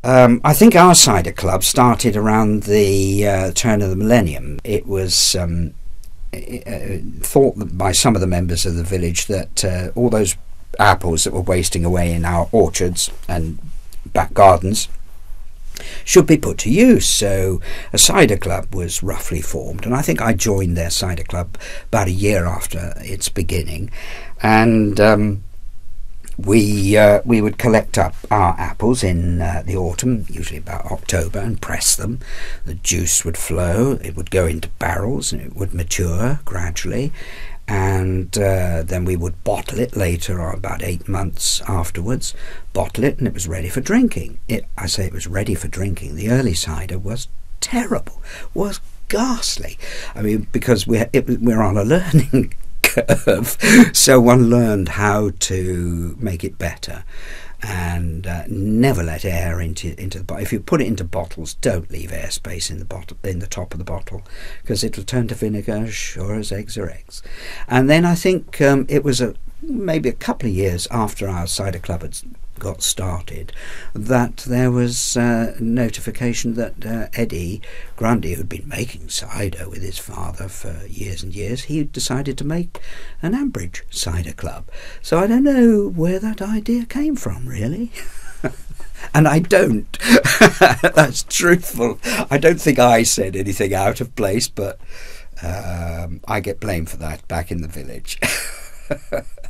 I think our cider club started around the turn of the millennium. It was thought by some of the members of the village that all those apples that were wasting away in our orchards and back gardens should be put to use. So a cider club was roughly formed, and I think I joined their cider club about a year after its beginning, and we would collect up our apples in the autumn, usually about October, and press them. The juice would flow, it would go into barrels, and it would mature gradually, and then we would bottle it later, or about 8 months afterwards, bottle it, and it was ready for drinking. I say it was ready for drinking. The early cider was terrible, was ghastly. I mean, because we're on a learning curve, so one learned how to make it better, and never let air into the bottle. If you put it into bottles, don't leave airspace in the top of the bottle, because it'll turn to vinegar as sure as eggs are eggs. And then I think it was maybe a couple of years after our cider club had got started that there was notification that Eddie Grundy, who'd been making cider with his father for years and years, he decided to make an Ambridge cider club. So I don't know where that idea came from, really. And I don't. That's truthful. I don't think I said anything out of place, but I get blamed for that back in the village.